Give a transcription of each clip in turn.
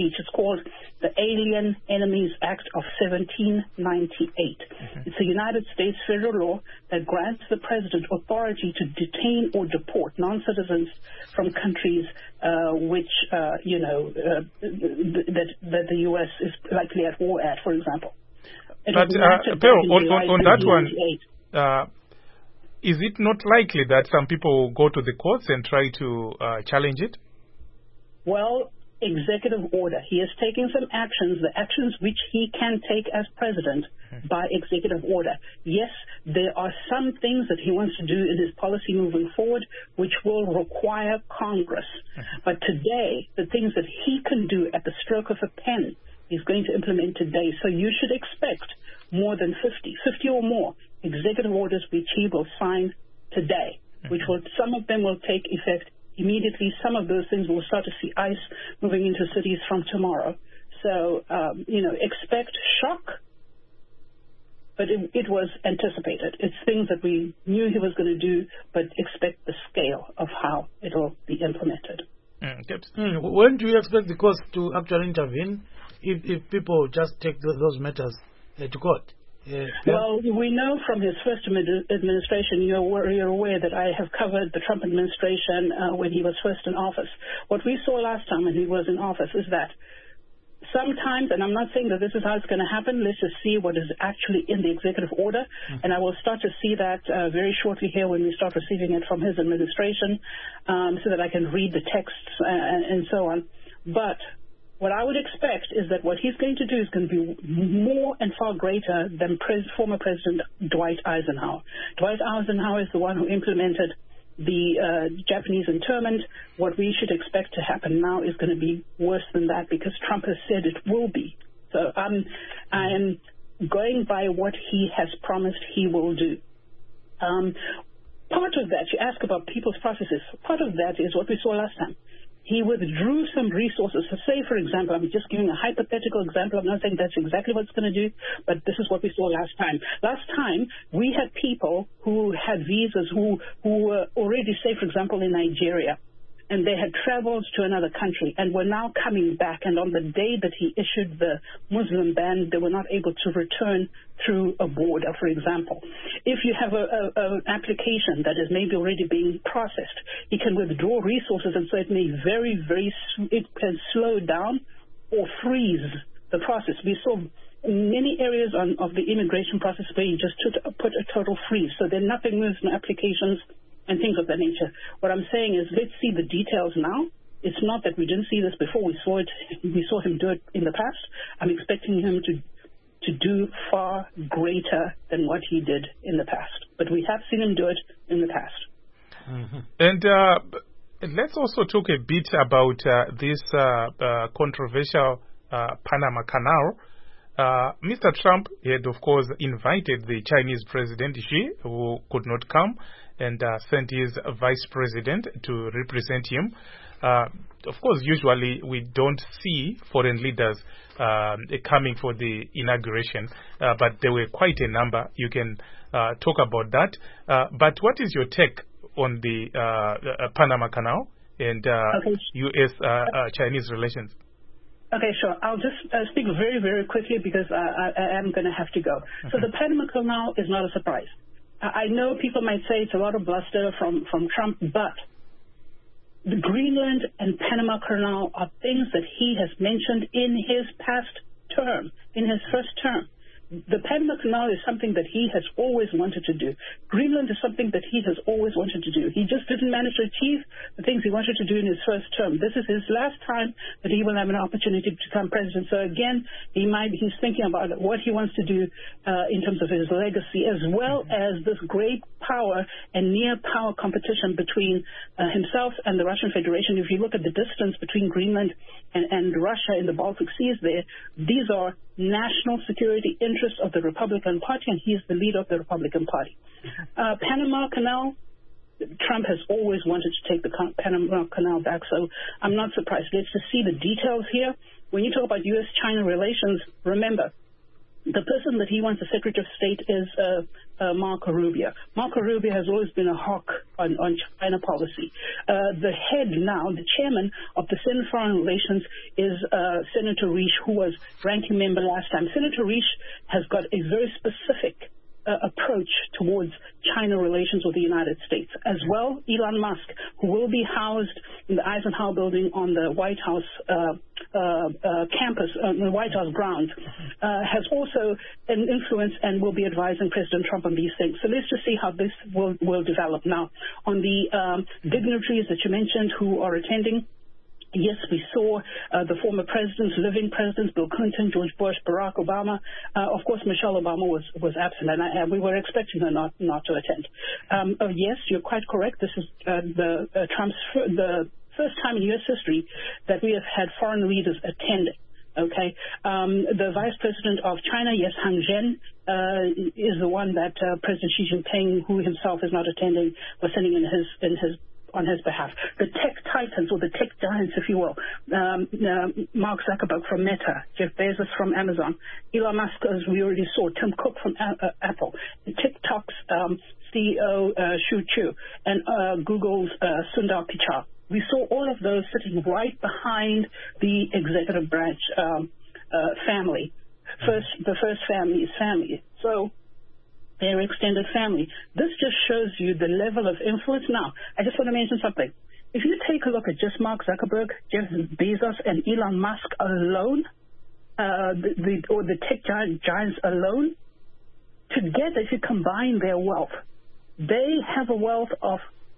speech. It's called the Alien Enemies Act of 1798. It's a United States federal law that grants the president authority to detain or deport non-citizens from countries which, that the U.S. is likely at war at, for example. But, Pearl, on that one, is it not likely that some people will go to the courts and try to challenge it? Well, executive order. He is taking some actions, the actions which he can take as president by executive order. Yes, there are some things that he wants to do in his policy moving forward which will require Congress. But today, the things that he can do at the stroke of a pen, he's going to implement today. So you should expect more than 50 or more executive orders which he will sign today, which will, some of them will take effect immediately. Some of those things will start to see ice moving into cities from tomorrow. So, expect shock, but it was anticipated. It's things that we knew he was going to do, but expect the scale of how it will be implemented. When do you expect the courts to actually intervene if people just take those matters to court? Well, we know from his first administration, you're aware that I have covered the Trump administration when he was first in office. What we saw last time when he was in office is that sometimes, and I'm not saying that this is how it's going to happen, let's just see what is actually in the executive order, and I will start to see that very shortly here when we start receiving it from his administration so that I can read the texts and so on. But what I would expect is that what he's going to do is going to be more and far greater than former President Dwight Eisenhower. Dwight Eisenhower is the one who implemented the Japanese internment. What we should expect to happen now is going to be worse than that because Trump has said it will be. So I am going by what he has promised he will do. Part of that, you ask about people's processes, part of that is what we saw last time. He withdrew some resources. So say, for example, I'm just giving a hypothetical example. I'm not saying that's exactly what it's going to do, but this is what we saw last time. Last time, we had people who had visas who were already, say, for example, in Nigeria, and they had traveled to another country and were now coming back. And on the day that he issued the Muslim ban, they were not able to return through a border, for example. If you have an application that is maybe already being processed, he can withdraw resources, and so it may it can slow down or freeze the process. We saw many areas of the immigration process where he just put a total freeze, so then nothing moves in applications and things of that nature. What I'm saying is, let's see the details now. It's not that we didn't see this before. We saw him do it in the past. I'm expecting him to do far greater than what he did in the past. But we have seen him do it in the past. And let's also talk a bit about this controversial Panama Canal. Mr. Trump had, of course, invited the Chinese President Xi, who could not come, and sent his vice president to represent him. Of course, usually we don't see foreign leaders coming for the inauguration, but there were quite a number. You can talk about that. But what is your take on the Panama Canal and U.S.-Chinese relations? Okay, sure. I'll just speak very, very quickly because I am going to have to go. So the Panama Canal is not a surprise. I know people might say it's a lot of bluster from Trump, but the Greenland and Panama Canal are things that he has mentioned in his past term, in his first term. The Panama Canal is something that he has always wanted to do. Greenland is something that he has always wanted to do. He just didn't manage to achieve the things he wanted to do in his first term. This is his last time that he will have an opportunity to become president. So again, he's thinking about what he wants to do in terms of his legacy, as well as this great power and near power competition between himself and the Russian Federation. If you look at the distance between Greenland and Russia in the Baltic Seas there, these are national security interests of the Republican Party, and he is the leader of the Republican Party. Panama Canal, Trump has always wanted to take the Panama Canal back, so I'm not surprised. Let's just see the details here. When you talk about U.S.-China relations, remember, the person that he wants as Secretary of State is Marco Rubio. Marco Rubio has always been a hawk on China policy. The head now, the chairman of the Senate Foreign Relations is Senator Risch, who was ranking member last time. Senator Risch has got a very specific approach towards China relations with the United States. As well, Elon Musk, who will be housed in the Eisenhower building on the White House campus, the White House grounds, has also an influence and will be advising President Trump on these things. So let's just see how this will develop. Now, on the dignitaries that you mentioned who are attending, yes, we saw the former presidents, living presidents, Bill Clinton, George Bush, Barack Obama. Of course, Michelle Obama was absent, and we were expecting her not to attend. Yes, you're quite correct. This is the first time in U.S. history that we have had foreign leaders attending. Okay, the Vice President of China, yes, Hang Zhen, is the one that President Xi Jinping, who himself is not attending, was sending on his behalf. The tech titans, or the tech giants, if you will, Mark Zuckerberg from Meta, Jeff Bezos from Amazon, Elon Musk, as we already saw, Tim Cook from Apple, TikTok's CEO Shu Chu, and Google's Sundar Pichai. We saw all of those sitting right behind the executive branch family. The first family is family. So their extended family. This just shows you the level of influence. Now, I just want to mention something. If you take a look at just Mark Zuckerberg, Jeff Bezos, and Elon Musk alone, the tech giants alone, together, if you combine their wealth, they have a wealth of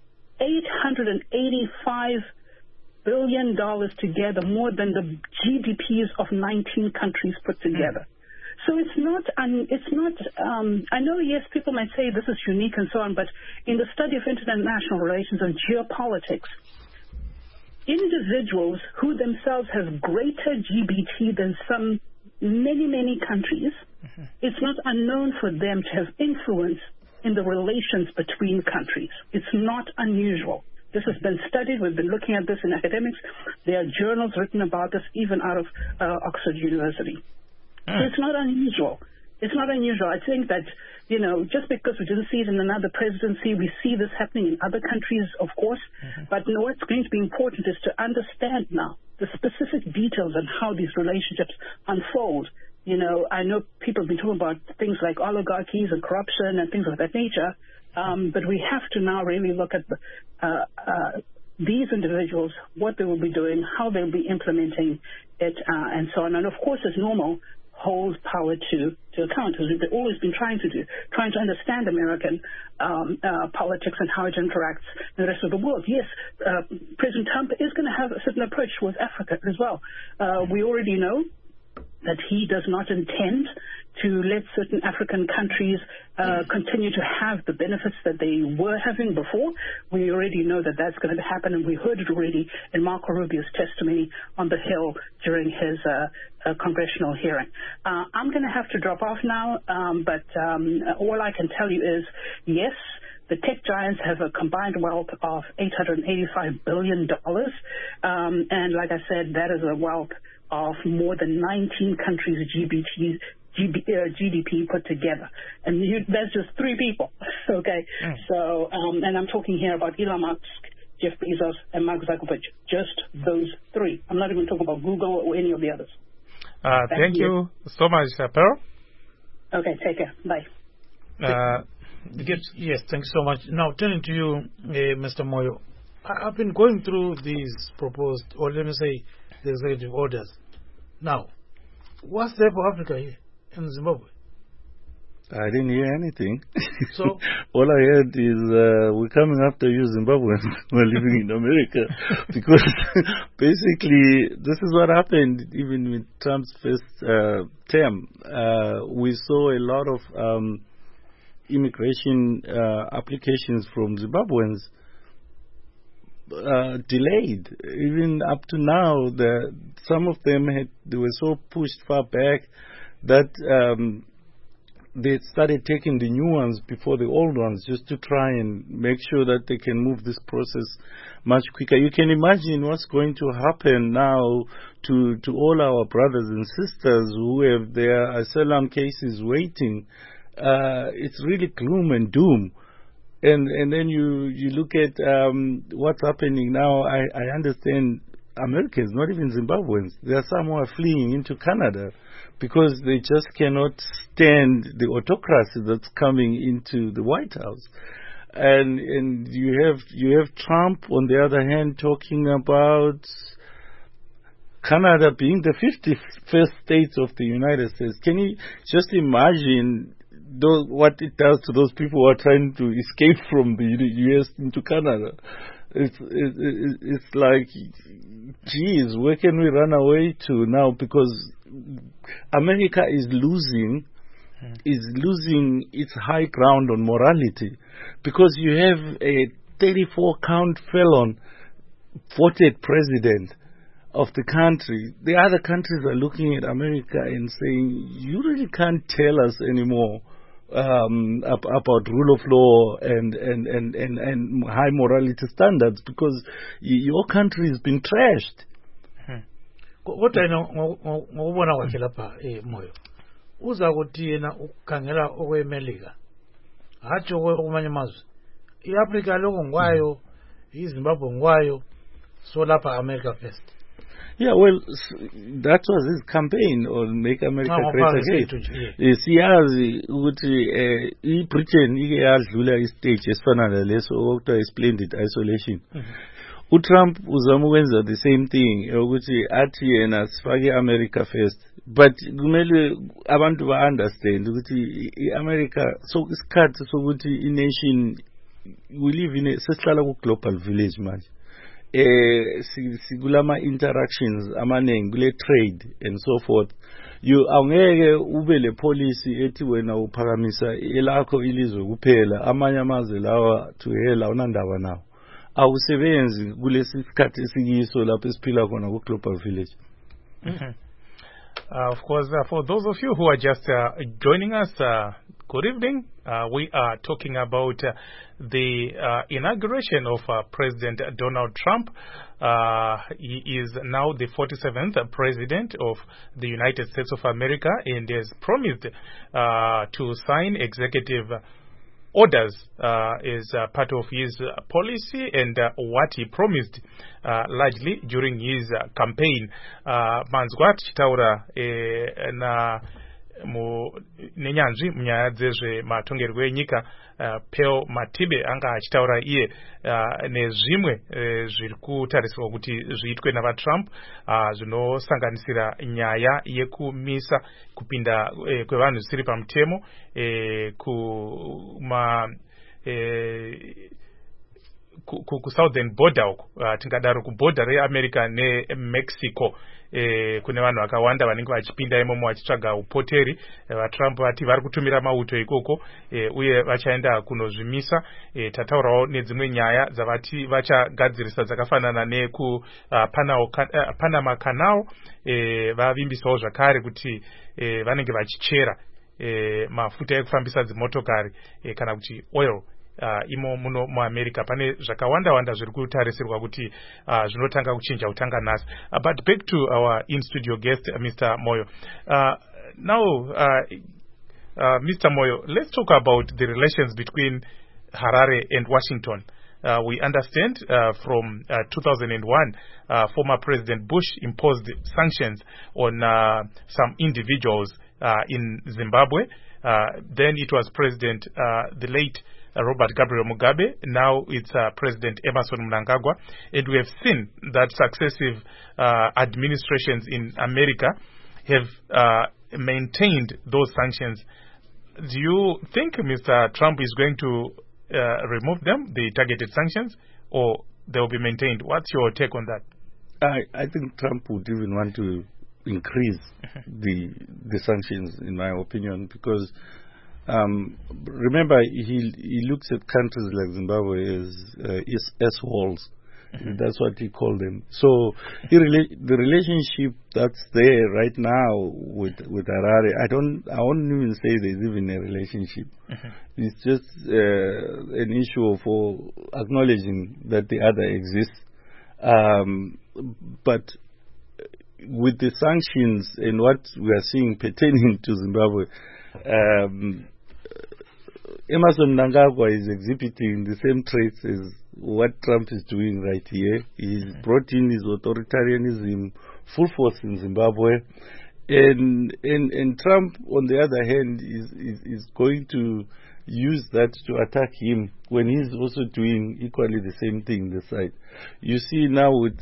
$885 billion together, more than the GDPs of 19 countries put together. So it's not, I know, yes, people might say this is unique and so on, but in the study of international relations and geopolitics, individuals who themselves have greater GDP than many countries, it's not unknown for them to have influence in the relations between countries. It's not unusual. This has been studied. We've been looking at this in academics. There are journals written about this, even out of Oxford University. So it's not unusual. It's not unusual. I think that, just because we didn't see it in another presidency, we see this happening in other countries, of course. But what's going to be important is to understand now the specific details and how these relationships unfold. I know people have been talking about things like oligarchies and corruption and things of that nature, but we have to now really look at these individuals, what they will be doing, how they'll be implementing it, and so on. And, of course, as normal, hold power to account, as we've always been trying to understand American politics and how it interacts with the rest of the world. Yes, President Trump is going to have a certain approach towards Africa as well. We already know that he does not intend to let certain African countries continue to have the benefits that they were having before. We already know that that's going to happen, and we heard it already in Marco Rubio's testimony on the Hill during his congressional hearing. I'm going to have to drop off now, but all I can tell you is, yes, the tech giants have a combined wealth of $885 billion. And like I said, that is a wealth of more than 19 countries' GDP put together. And that's just three people, okay? So, and I'm talking here about Elon Musk, Jeff Bezos, and Mark Zuckerberg, just those three. I'm not even talking about Google or any of the others. Thank you so much, Pearl. Okay, take care. Bye. Yes, thanks so much. Now, turning to you, Mr. Moyo, I've been going through these proposed, or let me say, the executive orders. Now, what's there for Africa here in Zimbabwe? I didn't hear anything. So all I heard is we're coming after you, Zimbabweans. We're living in America, because basically this is what happened even with Trump's first term. We saw a lot of immigration applications from Zimbabweans delayed. Even up to now, some of them they were so pushed far back that they started taking the new ones before the old ones, just to try and make sure that they can move this process much quicker. You can imagine what's going to happen now to all our brothers and sisters who have their asylum cases waiting. It's really gloom and doom. And then you look at what's happening now. I understand Americans, not even Zimbabweans, there are some who are fleeing into Canada because they just cannot stand the autocracy that's coming into the White House. And you have Trump on the other hand talking about Canada being the 51st state of the United States. Can you just imagine what it does to those people who are trying to escape from the U.S. into Canada? It's like, geez, where can we run away to now? Because America is losing its high ground on morality, because you have a 34-count felon voted president of the country. The other countries are looking at America and saying, you really can't tell us anymore about rule of law and high morality standards, because your country has been trashed. Kodwa ngokubona kwakhe lapha Moyo uza kuthi yena ukukhangela okweMelika hatsho okumanye amazwe iAfrica lokho ngwayo iZimbabwe ngwayo so lapha America first. Yeah, well, that was his campaign on Make America Great Again. Siyazi ukuthi iBritain ike yadlula istage esifana naleso okuthiwa splendid isolation. uTrump uzama ukwenza the same thing ukuthi athi yena sifake America first, but kumele abantu ba understand ukuthi iAmerica so isikhathi sokuthi ination we live in sesihlala ku global village manje. Sigulama interactions amaningi kule trade and so forth. You awungeke ube le policy ethi wena uphakamisa elakho ilizwe kuphela amanye amazwe lawa to hell awunandaba nawo. Awusebenzi kulesi sikhathi esikiso lapho esiphila khona ku global village. Of course, for those of you who are just joining us, good evening. We are talking about the inauguration of President Donald Trump. He is now the 47th president of the United States of America and has promised to sign executive orders is part of his policy and what he promised largely during his campaign. Manzwat chitaura na nenyanzvi munyaya dzezve matongerwo enyika Peo Matibe anga achitaura iye nezvimwe zviri kutarisirwa kuti zviitwe navaTrump zvinosanganisira nyaya yekumisa kupinda kwevanhu zvisiri pamutemo ku southern border uko tingadaro ku border reAmerica neMexico kune vanhu vakawanda vanenge vachipinda imomo vachitsvaga upoteri. VaTrump vati vari kutumira mauto ikoko uye vachaenda kunozvimisa. Tataurawo nedzimwe nyaya dzavati vachagadzirisa dzakafanana neku Panama Canal. Vavimbisawo zvakare kuti vanenge vachichera mafuta ekufambisa dzimotokari kana kuti oil imo muno muAmerica. Pane zvakawanda zviri kutarisirwa kuti zvinotanga kuchinja utanga nhasi. But back to our in-studio guest, Mr. Moyo. Now, Mr. Moyo, let's talk about the relations between Harare and Washington. We understand from 2001, former President Bush imposed sanctions on some individuals in Zimbabwe. Then it was President, the late Robert Gabriel Mugabe. Now it's President Emerson Mnangagwa. And we have seen that successive administrations in America have maintained those sanctions. Do you think Mr. Trump is going to remove them, the targeted sanctions, or they will be maintained? What's your take on that? I think Trump would even want to increase the sanctions, in my opinion, because remember he looks at countries like Zimbabwe as S-holes, That's what he called them. So the relationship that's there right now with Harare, I won't even say there's even a relationship. It's just an issue for acknowledging that the other exists. But with the sanctions and what we are seeing pertaining to Zimbabwe, Emmerson Mnangagwa is exhibiting the same traits as what Trump is doing right here. He's brought in his authoritarianism full force in Zimbabwe. And Trump, on the other hand, is going to use that to attack him when he's also doing equally the same thing this side. You see now with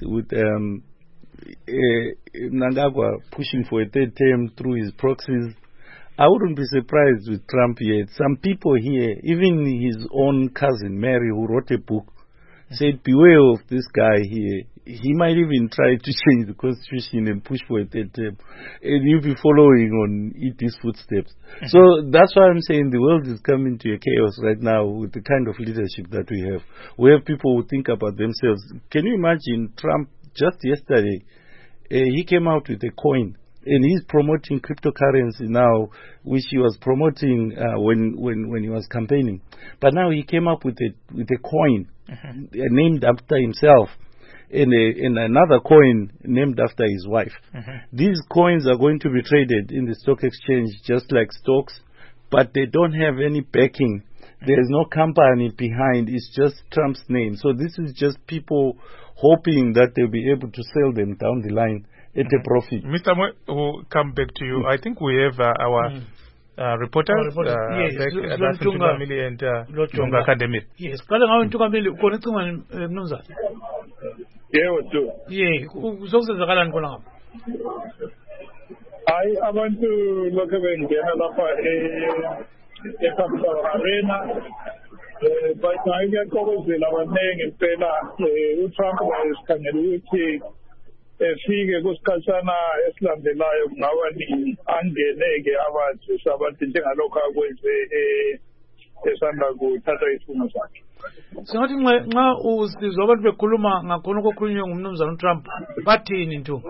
Mnangagwa pushing for a third term through his proxies. I wouldn't be surprised with Trump yet. Some people here, even his own cousin Mary, who wrote a book, said, beware of this guy here. He might even try to change the constitution and push for a third term. And you'll be following on his footsteps. So that's why I'm saying the world is coming to a chaos right now with the kind of leadership that we have. We have people who think about themselves. Can you imagine Trump just yesterday? He came out with a coin. And he's promoting cryptocurrency now, which he was promoting when he was campaigning. But now he came up with a coin named after himself, and another coin named after his wife. These coins are going to be traded in the stock exchange just like stocks, but they don't have any backing. There's no company behind. It's just Trump's name. So this is just people hoping that they'll be able to sell them down the line at a profit. Mr. Moyo, we'll come back to you. I think we have our reporters, yes, Tungamili and Lunga Academy. Yes, Tungamili, Mnumza. Yeah, I want to look at the arena. But I get covers in our name in Pena, Trump is coming to fike kusikhathana esilandelayo ngawani angeneke abathi sabathi njengalokho akwenze esanda kuthatha isifungo sakhe. Singathi nxa usizwa abantu bekhuluma ngakhona okukhulunywe ngumnumzana uTrump bathini nto?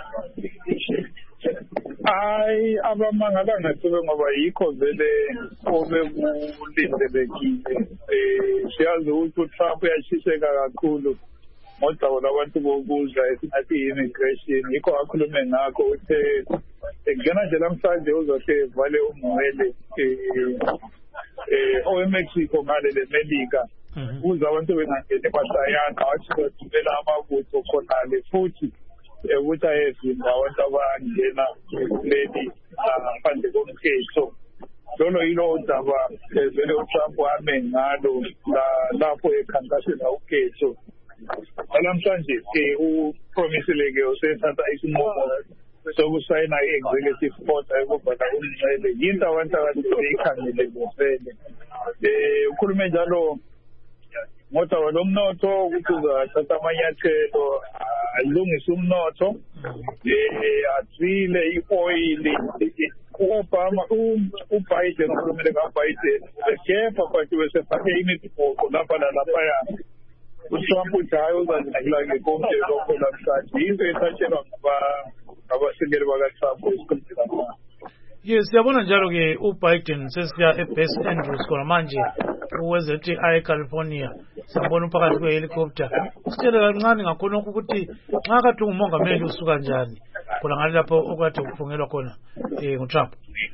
Hayi abamangalanga sibe ngoba yikho vele obekulindelekile. Siyazi ukuthi uTrump uyashiseka kakhulu. Modwa labantu bokuzwa esingathi immigration yikho akhulume ngakho uthe ngena nje namhlanje uzothi vale umwele oweMexico ngale leMelika uza abantu bengangene kwasayanga wathi bathumela amabutho khonale futhi ukuthi ayevimba abantu abangena kuleli ngaphandle komthetho. Lolo yilo udaba vele uTrump ame ngalo lapho ekhankasela ukhetho. Namhlanje upromiseleke usethatha isinqumo sokusayina i-executive order yokubhala umncele yinto abantu abayikhangele ngempela. Ukhulume njalo ngoba lo mnotho ukuthi uzathatha amanyathelo alungise umnotho athile i-oil uObama uBiden ukhulumele kaBiden ekepha kwathi wesefake imibhoko lapha nalaphaya. uTrump uthi hayi uzanakila ngekonke lokho namhlanje into ethatshelwa ngabasekeli bakaTrump esikhundleni lapha. Yes, siyabona njalo ke uBiden sesiya eBest Andrews khona manje uwezethi aye eCalifornia siyabona phakathi kwehelicopter. Sitshele kancane ngakhona ukuthi nxa kathi umongameli usuka njani khona ngale lapho okade kufungelwa khona nguTrump.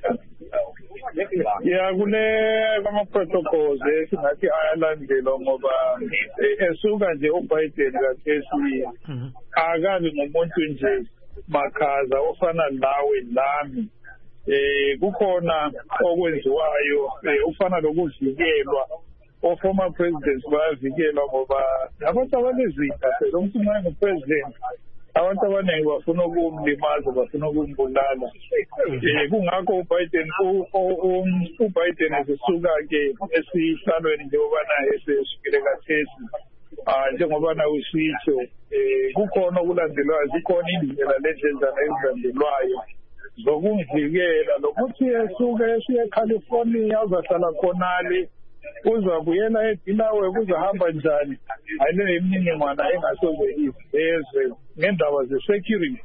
Yeah, kule ama-protocols esingathi ayalandelwa ngoba esuka nje uBiden kathesi akabi ngumuntu nje makhaza ofana nawe nami. Kukhona okwenziwayo ufana lokuvikelwa o-former presidents bayavikelwa ngoba abantu abanezitha lo muntu nxa engupresident abantu abaningi bafuna ukumlimaza bafuna ukumbulala. Kungakho uBiden esesuka-ke esihlalweni njengobana esesukile kathesi njengobana usitsho kukhona okulandelwayo zikhona indlela lezenzana ezilandelwayo zokumvikela lokuthi esuke esiye eCalifornia uzahlala khonale uzabuyela eDelawaye kuzahamba njani ayile imininingwana engasoze ivezwe ngendaba ze-security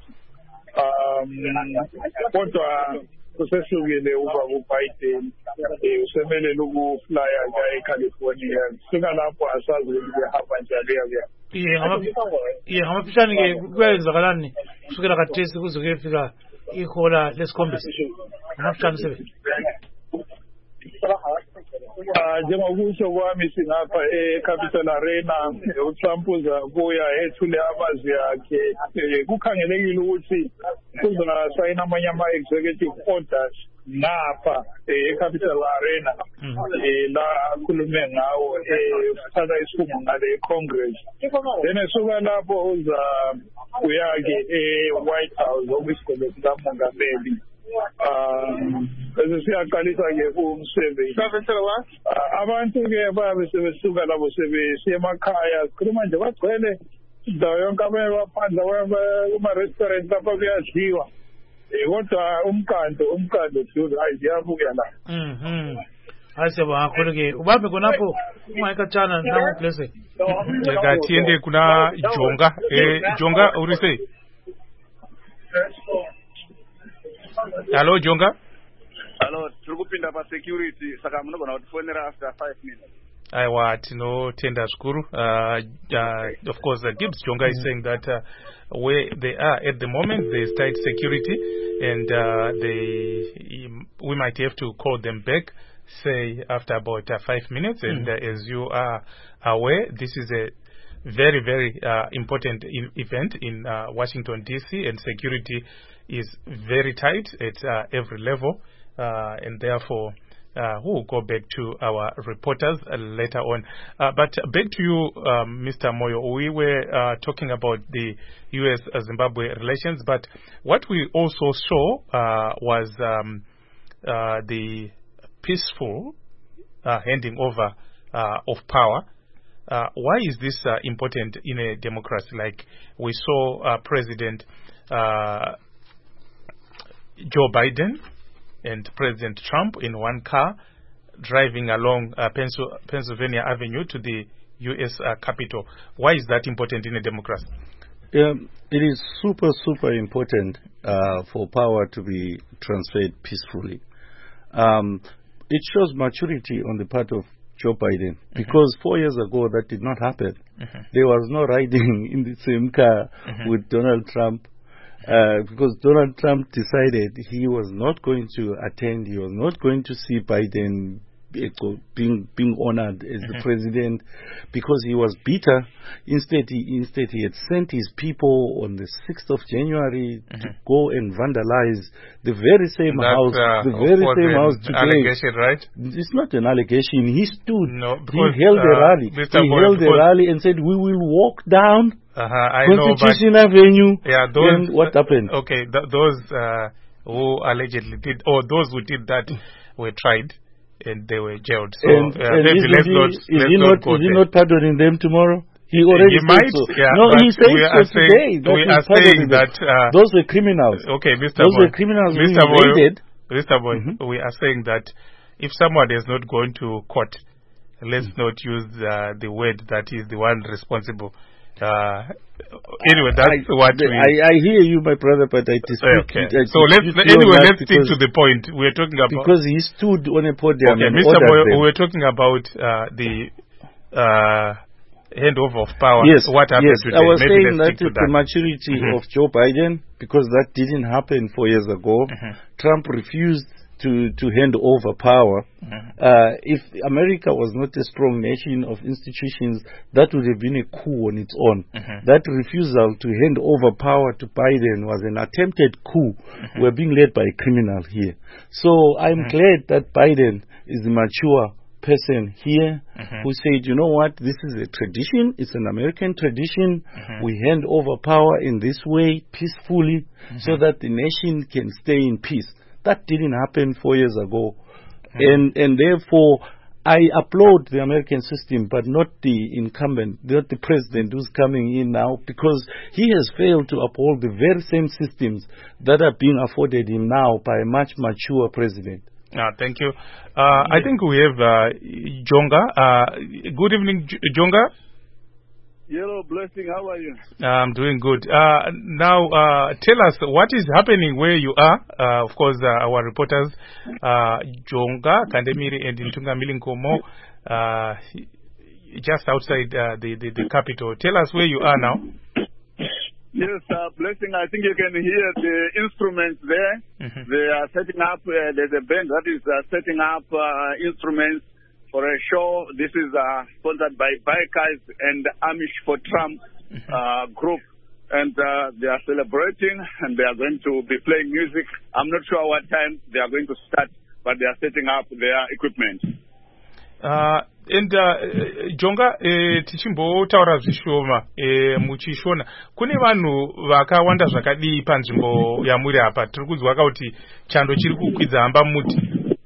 kodwa kusehlukile ubaba uBiden usemelele ukuflya eCalifornia sika lapho asazi ukuthi behamba njani ngamafishane-ke kuyayenzakalani kusukela kathesi kuze kuyefika ihola lesikhombisa ngamafishane sebe njengokusho kwami singapha eCapital Arena uTrump uzabuya ethule amazwi akhe kukhangelekile ukuthi uzasayina amanye ama-executive orders ngapha eCapital Arena la akhulume ngawo uthatha isifungo ngale eCongress then esuka lapho uzabuya-ke eWhite House okwisigole sikamongameli bese siyaqalisa-ke umsebenzi abantu-ke bayabe sebesuka labo sebesiya emakhaya sikhuluma nje bagcwele indawo yonke abanye baphandla kuma-restaurant lapha kuyadliwa kodwa umkando duze hayi ziyabuya la hayi siyabonga kakhulu-ke ubambe khonapho ungayikatshana namublese ngatiende kuna Jonga Jonga urise Hello Jonga. Hello, turikupinda pa security saka munogona kutifonera after 5 minutes. Aiwa tinotenda zvikuru. Of course Gibbs Jonga is saying that where they are at the moment there is tight security and we might have to call them back say after about 5 minutes and as you are aware this is a very very important event in Washington DC and security is very tight at every level and therefore we'll go back to our reporters later on. But back to you, Mr. Moyo. We were talking about the U.S.-Zimbabwe relations, but what we also saw was the peaceful handing over of power. Why is this important in a democracy? Like we saw President Joe Biden and President Trump in one car driving along Pennsylvania Avenue to the U.S. Capitol. Why is that important in a democracy? It is super important for power to be transferred peacefully. It shows maturity on the part of Joe Biden because 4 years ago that did not happen. There was no riding in the same car with Donald Trump. Because Donald Trump decided he was not going to attend, he was not going to see Biden being honored as the president because he was bitter. Instead he had sent his people on the 6th of January to go and vandalize the very same house, the very same house today. Allegation, right? It's not an allegation. He stood, he held a rally. Held a rally and said, we will walk down Constitution Avenue. Yeah, and what happened? Okay, those who allegedly did, or those who did that were tried and they were jailed. So maybe is he not pardoning them tomorrow? He already might. So. Yeah, no, he said so today. We are saying that those were criminals. Okay, Mr. Those were criminals who invaded. Mr. Boy, we are saying that if someone is not going to court, let's not use the word that is the one responsible. Anyway, that's what I hear you, my brother, but I dispute. Okay. So let's stick to the point. We're talking about because he stood on a podium. Okay, and Mr. Boy, we're talking about the handover of power. Yes, what happened today? I was Maybe saying that the maturity of Joe Biden, because that didn't happen 4 years ago. Trump refused to hand over power. If America was not a strong nation of institutions, that would have been a coup on its own. That refusal to hand over power to Biden was an attempted coup. We're being led by a criminal here. So I'm glad that Biden is the mature person here who said, you know what, this is a tradition, it's an American tradition. We hand over power in this way peacefully so that the nation can stay in peace. That didn't happen 4 years ago. And therefore, I applaud the American system, but not the incumbent, not the president who's coming in now, because he has failed to uphold the very same systems that are being afforded him now by a much mature president. Thank you. I think we have Jonga. Good evening, Jonga. Hello, Blessing. How are you? I'm doing good. Now, tell us what is happening where you are. Of course, our reporters, Jonga, Kandemiri, and Ntungamili Nkomo, just outside the capital. Tell us where you are now. Yes, Blessing, I think you can hear the instruments there. Mm-hmm. They are setting up, there's a band that is setting up instruments for a show. This is sponsored by Bikers and Amish for Trump group. And they are celebrating, and they are going to be playing music. I'm not sure what time they are going to start, but they are setting up their equipment. And Jonga, tichimbotaura zvishoma muchishona kune vanhu vakawanda zvakadii panzvimbo yamuri apa. Tiri kunzwa kuti chando chiri kukwidza hamba muti.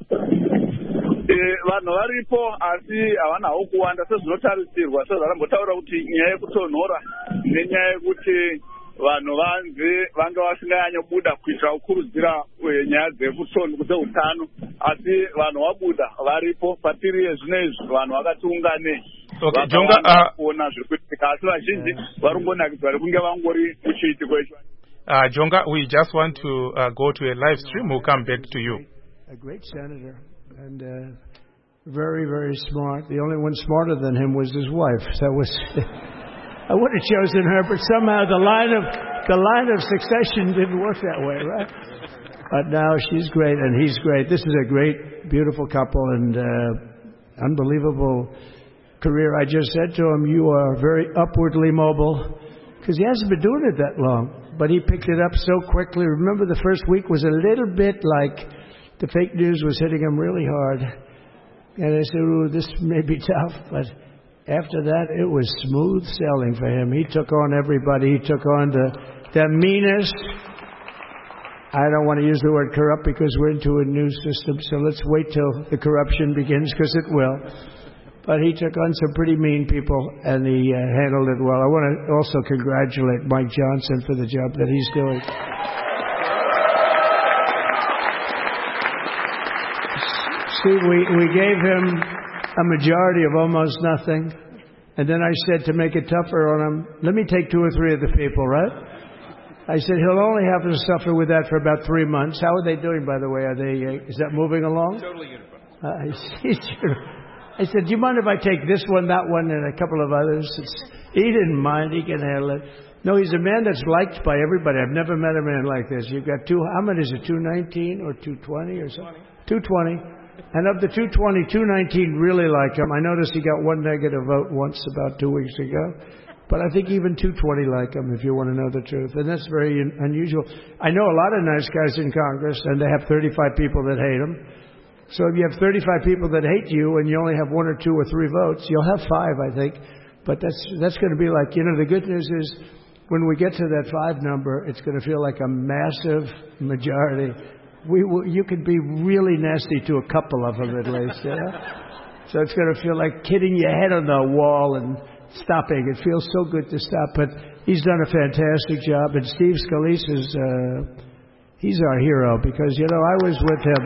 Vanhu varipo asi havanawo kuwanda sezvinotarisirwa, sezvarambotaura kuti nyaya yekutonhora nenyaya yekuti vanhu vanga vasinganyanyobuda kuitira kukurudzira nyaya dzeutano, asi vanhu vabuda varipo patiri zvinezvi vanhu vakati unganei. Okay, Jonga, kuona zviri kuitika asi vazhinji vari kungonakidzwa rekunge vangori muchiitiko icho. Jonga, we just want to go to a live stream. We'll come back to you. A great senator and very, very smart. The only one smarter than him was his wife. That was I would have chosen her, but somehow the line of succession didn't work that way, right? But now she's great and he's great. This is a great, beautiful couple and unbelievable career. I just said to him, you are very upwardly mobile, because he hasn't been doing it that long, but he picked it up so quickly. Remember, the first week was a little bit like the fake news was hitting him really hard. And I said, ooh, this may be tough, but after that, it was smooth sailing for him. He took on everybody. He took on the meanest. I don't want to use the word corrupt because we're into a new system, so let's wait till the corruption begins, because it will. But he took on some pretty mean people, and he handled it well. I want to also congratulate Mike Johnson for the job that he's doing. See, we gave him a majority of almost nothing, and then I said to make it tougher on him, let me take 2 or 3 of the people, right? I said he'll only have to suffer with that for about 3 months. How are they doing, by the way? Are they? Is that moving along? Totally unified. I said, do you mind if I take this one, that one, and a couple of others? He didn't mind. He can handle it. No, he's a man that's liked by everybody. I've never met a man like this. You've got how many is it, 219 or 220 or something? 220. And of the 220, 219 really like him. I noticed he got 1 negative vote once about 2 weeks ago. But I think even 220 like him, if you want to know the truth. And that's very unusual. I know a lot of nice guys in Congress, and they have 35 people that hate him. So if you have 35 people that hate you, and you only have 1 or 2 or 3 votes, you'll have 5, I think. But that's going to be like, the good news is, when we get to that 5 number, it's going to feel like a massive majority. You could be really nasty to a couple of them at least, So it's going to feel like hitting your head on the wall and stopping. It feels so good to stop, but he's done a fantastic job. And Steve Scalise he's our hero, because, I was with him.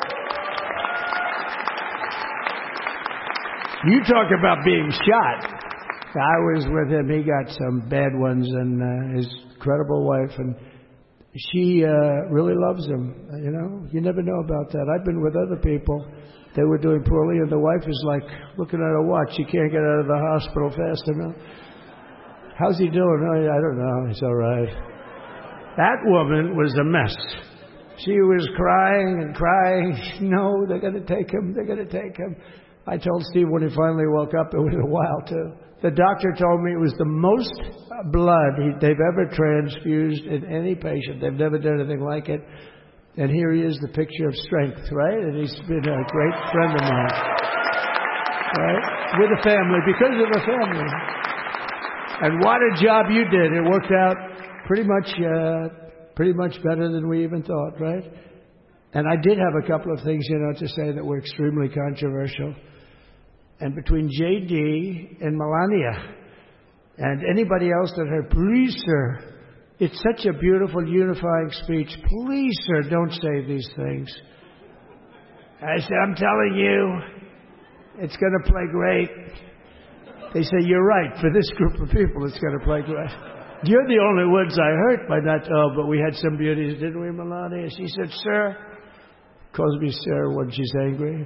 You talk about being shot. I was with him. He got some bad ones, and his incredible wife, and she really loves him. You never know about that. I've been with other people. They were doing poorly, and the wife is like looking at a watch. She can't get out of the hospital fast enough. How's he doing? Oh, I don't know. He's all right. That woman was a mess. She was crying and crying. No, they're going to take him. They're going to take him. I told Steve when he finally woke up, it was a while too. The doctor told me it was the most blood they've ever transfused in any patient. They've never done anything like it. And here he is, the picture of strength, right? And he's been a great friend of mine, right? With a family, because of a family. And what a job you did. It worked out pretty much better than we even thought, right? And I did have a couple of things, to say that were extremely controversial. And between J.D. and Melania and anybody else that heard, please, sir, it's such a beautiful, unifying speech. Please, sir, don't say these things. I said, I'm telling you, it's going to play great. They say, you're right. For this group of people, it's going to play great. You're the only ones I hurt by not. Oh, but we had some beauties, didn't we, Melania? She said, sir. Calls me sir when she's angry.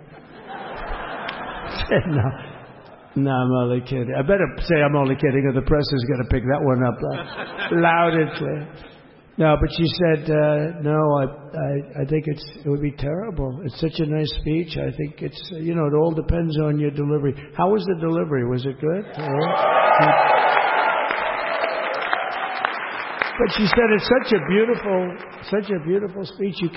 I said, no, I'm only kidding. I better say I'm only kidding, or the press is going to pick that one up loud and clear. No, but she said, no, I think it would be terrible. It's such a nice speech. I think it's, it all depends on your delivery. How was the delivery? Was it good? But she said it's such a beautiful speech. You